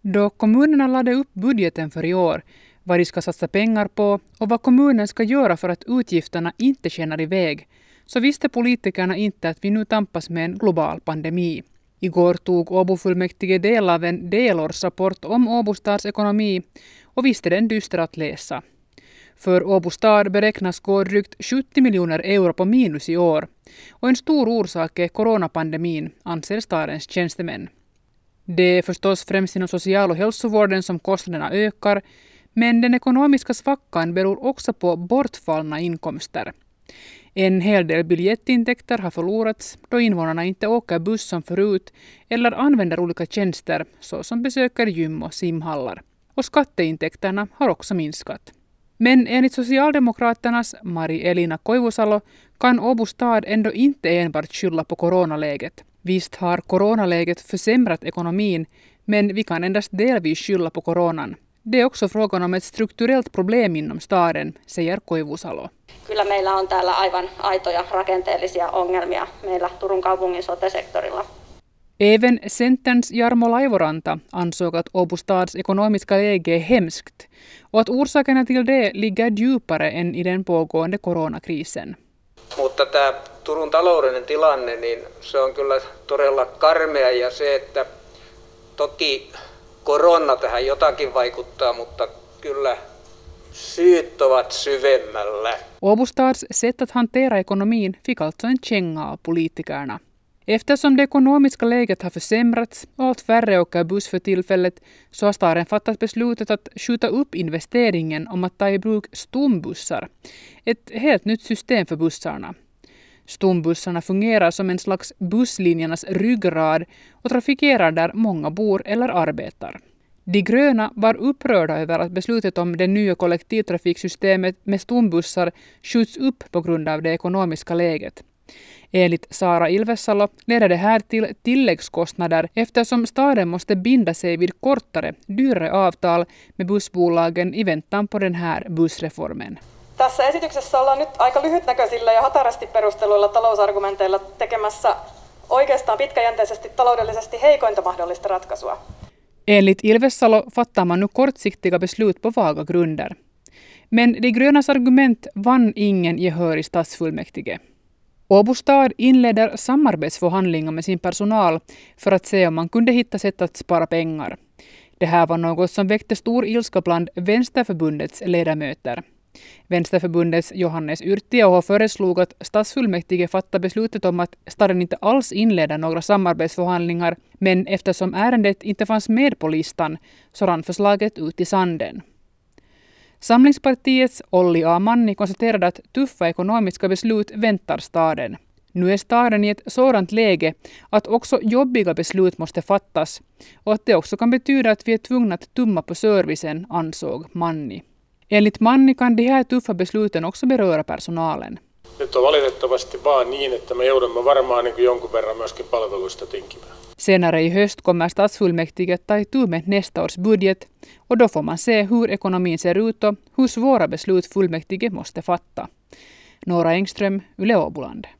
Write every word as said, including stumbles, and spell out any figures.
Då kommunerna lade upp budgeten för i år, vad de ska satsa pengar på och vad kommunen ska göra för att utgifterna inte skenar iväg, så visste politikerna inte att vi nu tampas med en global pandemi. Igår tog Åbofullmäktige del av en delårsrapport om Åbo stads ekonomi och visste den dyster att läsa. För Åbo stad beräknas gå drygt sjuttio miljoner euro på minus i år och en stor orsak är coronapandemin, anser stadens tjänstemän. Det är förstås främst inom social- och hälsovården som kostnaderna ökar, men den ekonomiska svackan beror också på bortfallna inkomster. En hel del biljettintäkter har förlorats då invånarna inte åker buss som förut eller använder olika tjänster såsom besöker gym och simhallar. Och skatteintäkterna har också minskat. Men enligt Socialdemokraternas Mari-Elina Koivusalo kan Åbo stad ändå inte enbart skylla på coronaläget. Visst har coronaläget försämrat ekonomin, men vi kan endast delvis skylla på coronan. Det är också frågan om ett strukturellt problem inom staden, säger Koivusalo. Kyllä meillä on täällä aivan aitoja rakenteellisia ongelmia meillä Turun kaupungin sote-sektorilla. Även Centerns Jarmo Laivoranta ansåg att Åbo stads ekonomiska läge är hemskt och att orsakerna till det ligger djupare än i den pågående coronakrisen. Mutta tämä Turun taloudellinen tilanne, niin se on kyllä todella karmea ja se, että toki korona tähän jotakin vaikuttaa, mutta kyllä syyt ovat syvemmällä. Åbo stads sätt att hantera ekonomin fick alltså en känga av politikerna. Eftersom det ekonomiska läget har försämrats och allt färre åker buss för tillfället så har staden fattat beslutet att skjuta upp investeringen om att ta i bruk stombussar. Ett helt nytt system för bussarna. Stombussarna fungerar som en slags busslinjernas ryggrad och trafikerar där många bor eller arbetar. De gröna var upprörda över att beslutet om det nya kollektivtrafiksystemet med stombussar skjuts upp på grund av det ekonomiska läget. Enligt Sara Ilvesalo leder det här till tilläggskostnader eftersom staden måste binda sig vid kortare, dyrare avtal med bussbolagen i väntan på den här bussreformen. Tässä esityksessä ollaan nyt aika lyhytnäköisillä ja hatarasti perusteluilla talousargumenteilla tekemässä oikeastaan pitkäjänteisesti taloudellisesti heikointa mahdollista ratkaisua. Enligt Ilvesalo fattar man nu kortsiktiga beslut på vaga grunder. Men de grönas argument vann ingen gehör i stadsfullmäktige. Åbo stad inleder samarbetsförhandlingar med sin personal för att se om man kunde hitta sätt att spara pengar. Det här var något som väckte stor ilska bland Vänsterförbundets ledamöter. Vänsterförbundets Johannes Yrttiaho föreslog att stadsfullmäktige fattar beslutet om att staden inte alls inleder några samarbetsförhandlingar, men eftersom ärendet inte fanns med på listan så rann förslaget ut i sanden. Samlingspartiets Olli A. Manni konstaterade att tuffa ekonomiska beslut väntar staden. Nu är staden i ett sådant läge att också jobbiga beslut måste fattas och att det också kan betyda att vi är tvungna att tumma på servicen, ansåg Manni. Enligt Manni kan de här tuffa besluten också beröra personalen. Nyt on valitettavasti vaan niin, että me joudumme varmaan niin kuin jonkun verran myöskin palveluista tinkimään. Senare i höst kommer stadsfullmäktige att ta itu med nästa års budget och då får man se hur ekonomin ser ut och hur svåra beslut fullmäktige måste fatta. Nora Engström, Yle Åboland.